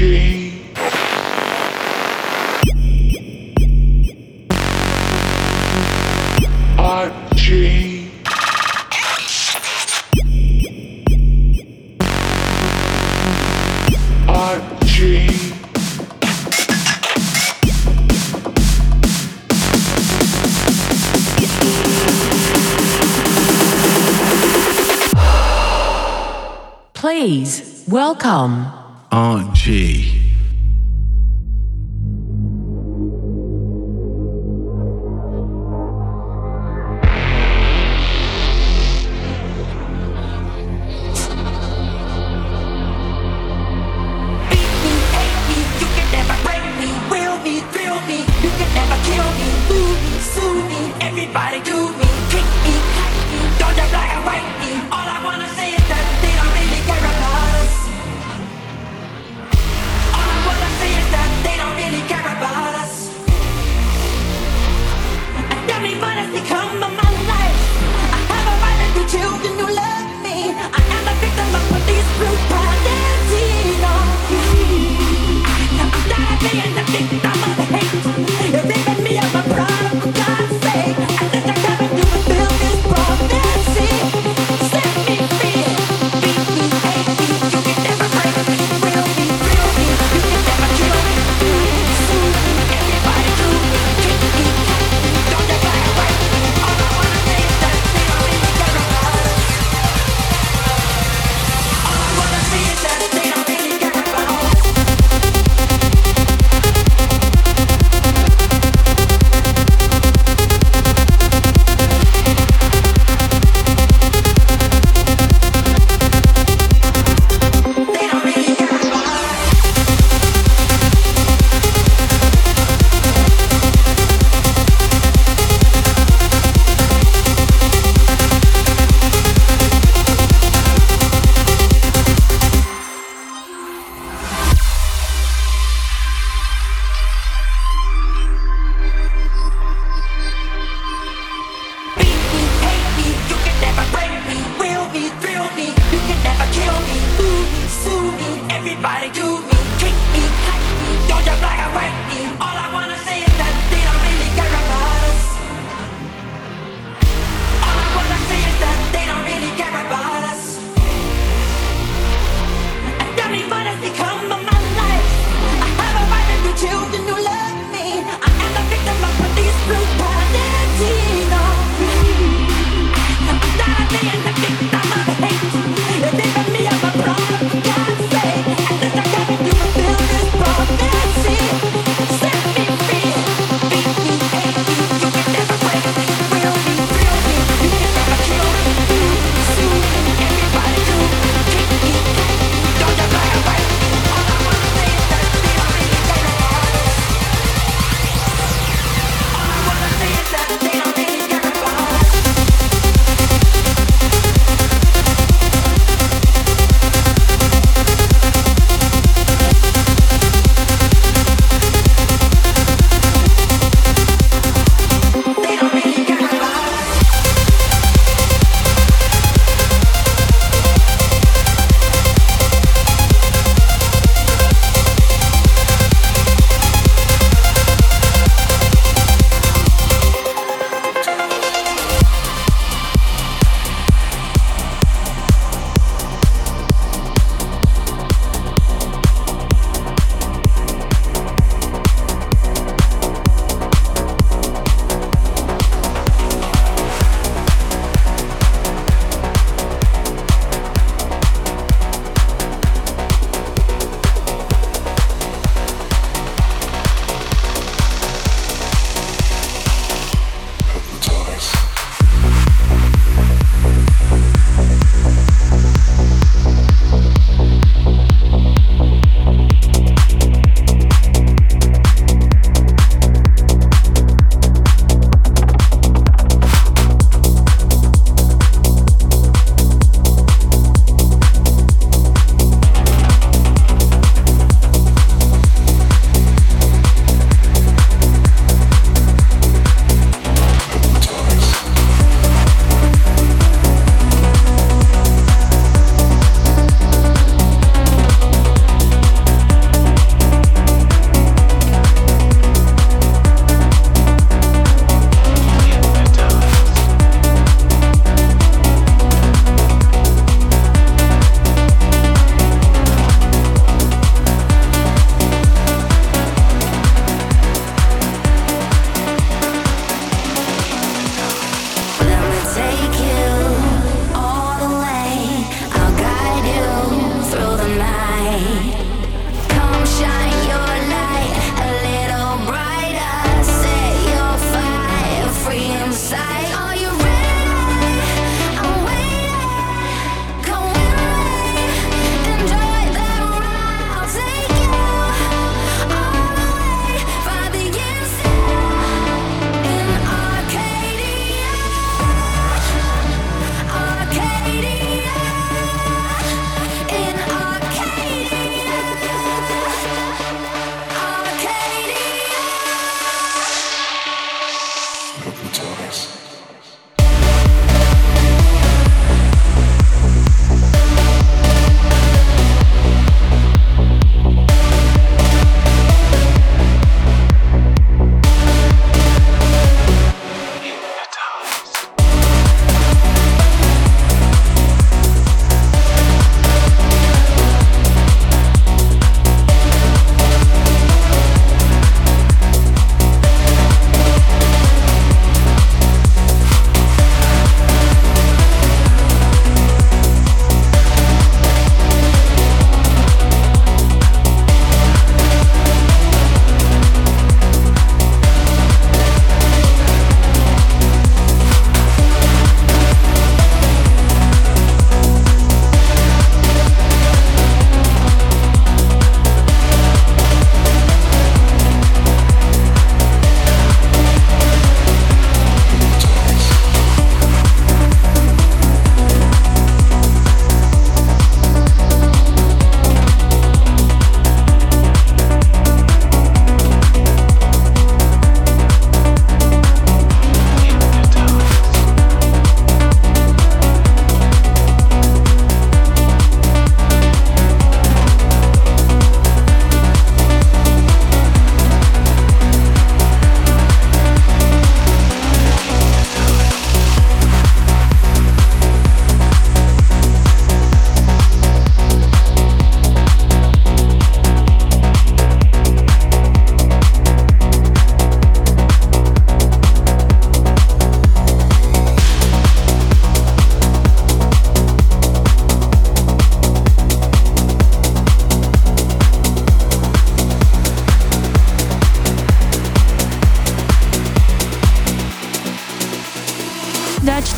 Please welcome RG. Everybody do me, kick me, hack me, don't you black and white me. All I wanna say is that they don't really care about us.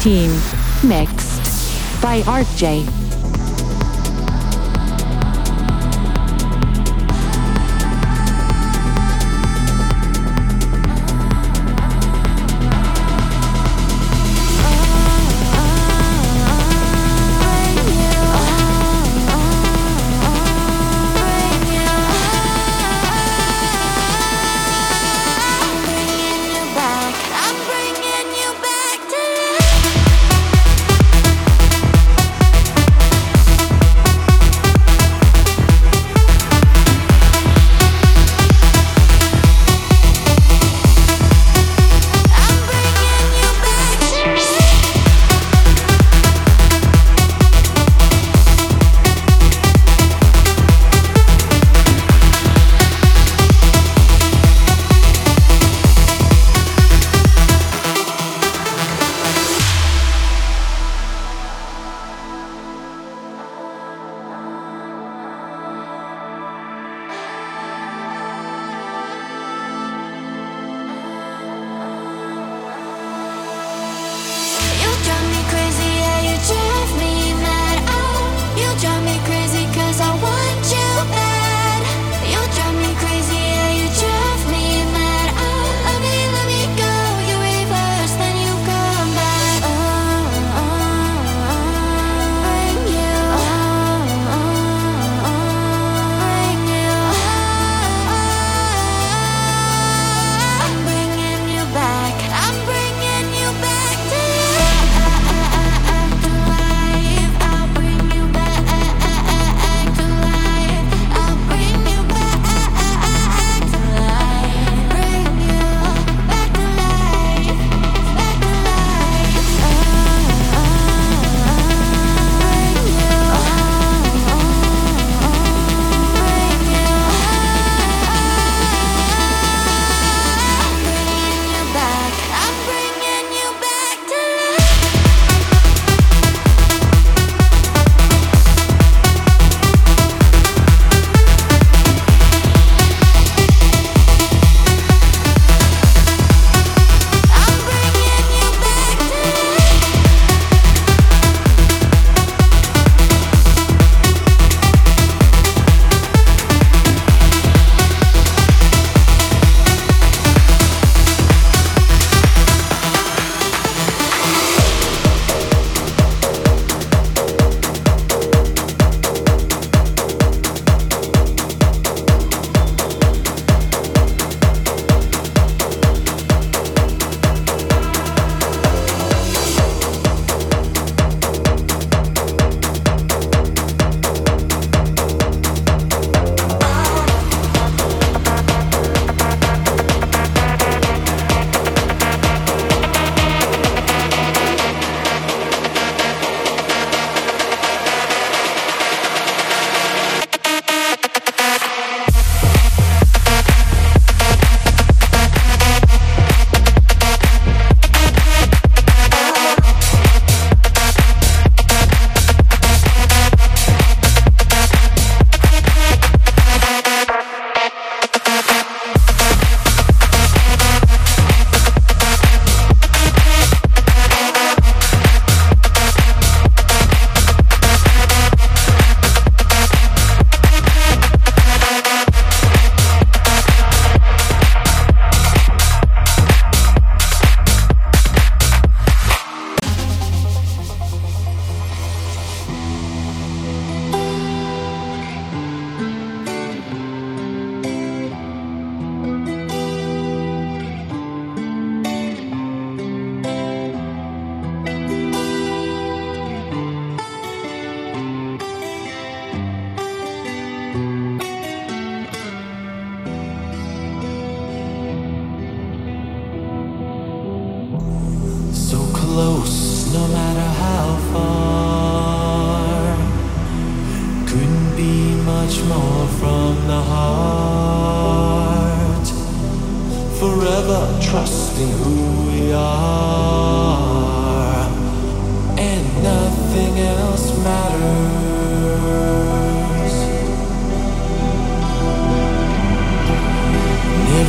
Team. Mixed by Art J.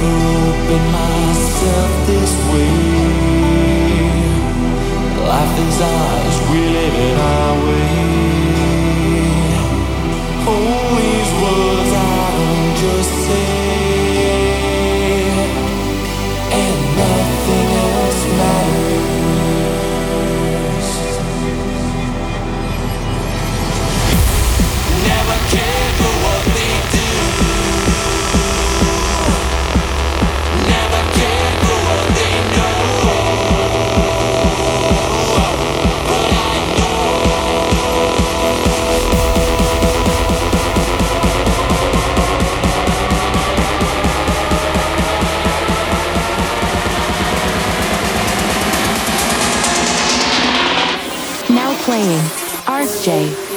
Myself this way. Life is we live it our way. All these words I don't just say, and nothing else matters. Never cared for what they do. Never cared for what they know. But I know. Now playing RJ.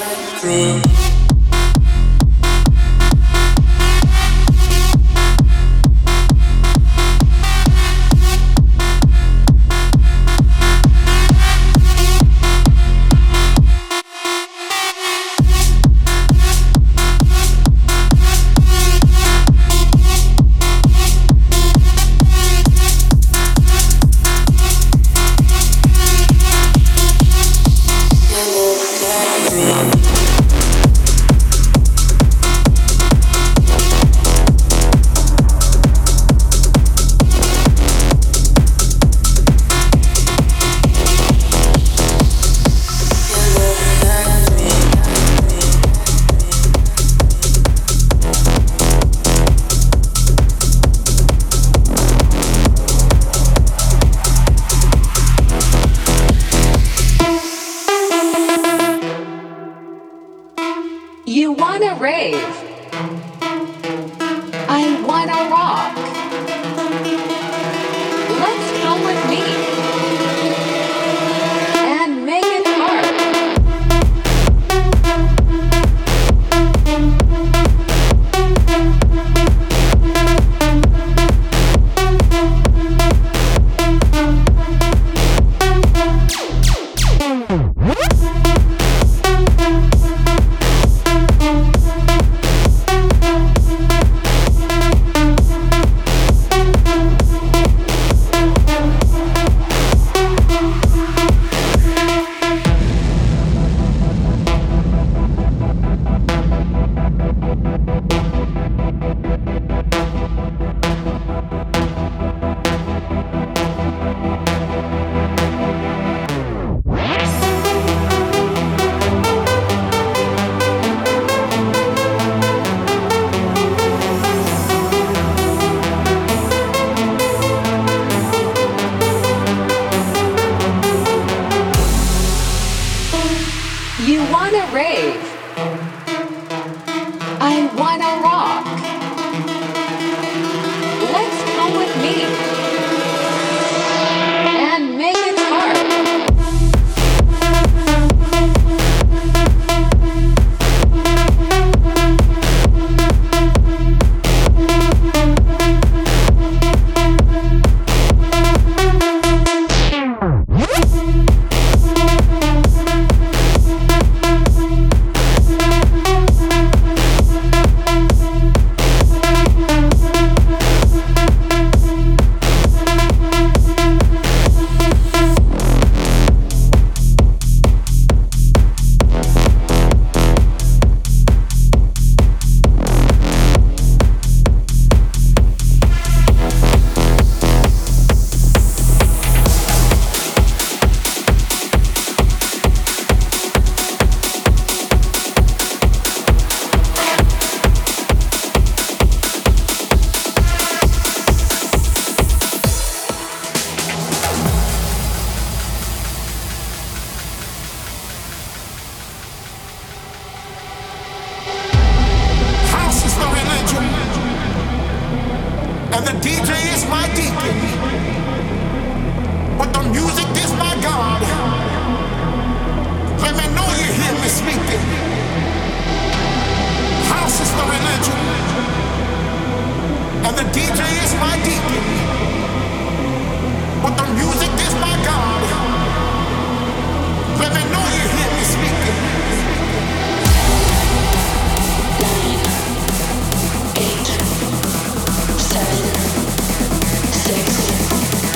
You wanna rave? I wanna rock. Let's come with me and make it hard. You wanna rave? I wanna rock. Let's come with me and make it hard. House is the religion, and the DJ is my deacon. But the music is my God. Let me know you hear me speaking. House is the religion, and the DJ is my deacon. But the music is my God. Let me know you hear me speaking. 9, 8, 7, 6,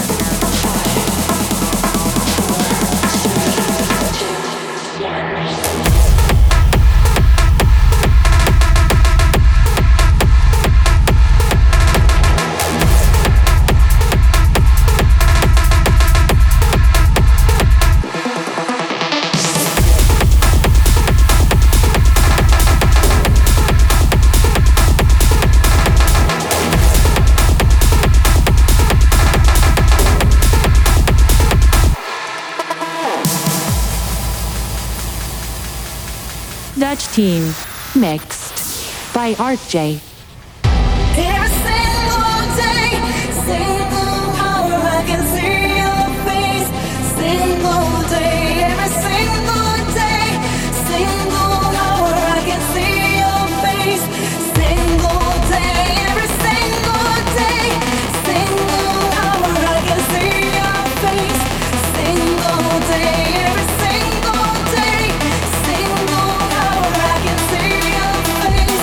Dutch Team. Mixed by RJ. Every single day, single hour, I can see your face. Single day, every single day, single hour, I can see your face. Single day, every single day, single hour, I can see your face. Single day, every single day, single hour, I can see your face.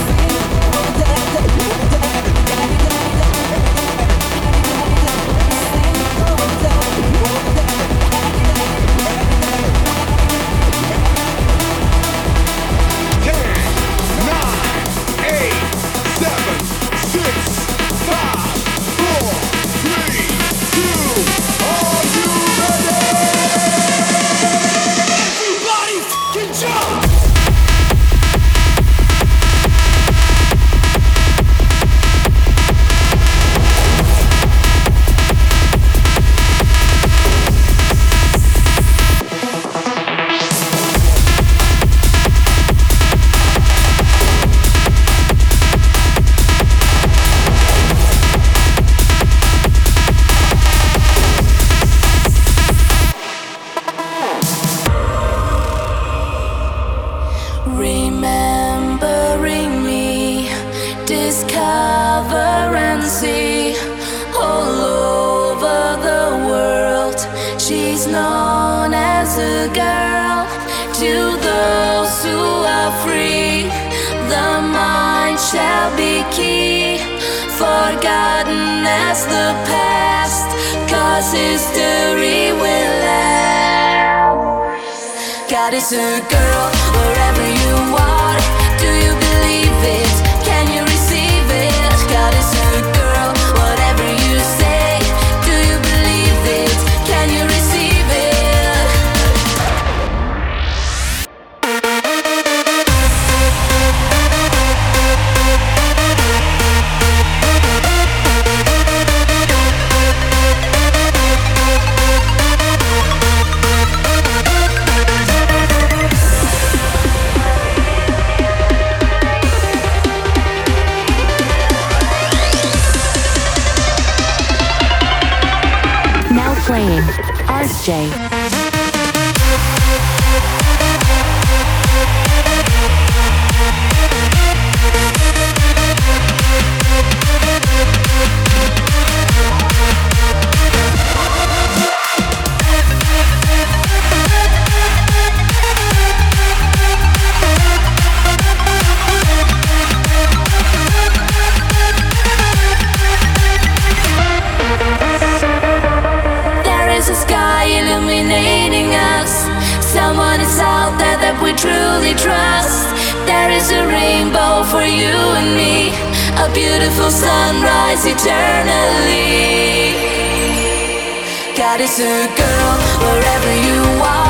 Remembering me, discover and see all over the world. She's known as a girl to those who are free. The mind shall be key, forgotten as the past, 'cause history will last. God is a girl wherever you are. Do you believe it? Can you receive it? God is a girl, whatever you say. Do you believe it? Can you receive it? Now playing RJ. There is a sky illuminating us. Someone is out there that we truly trust. There is a rainbow for you and me, a beautiful sunrise eternally. God is a girl wherever you are.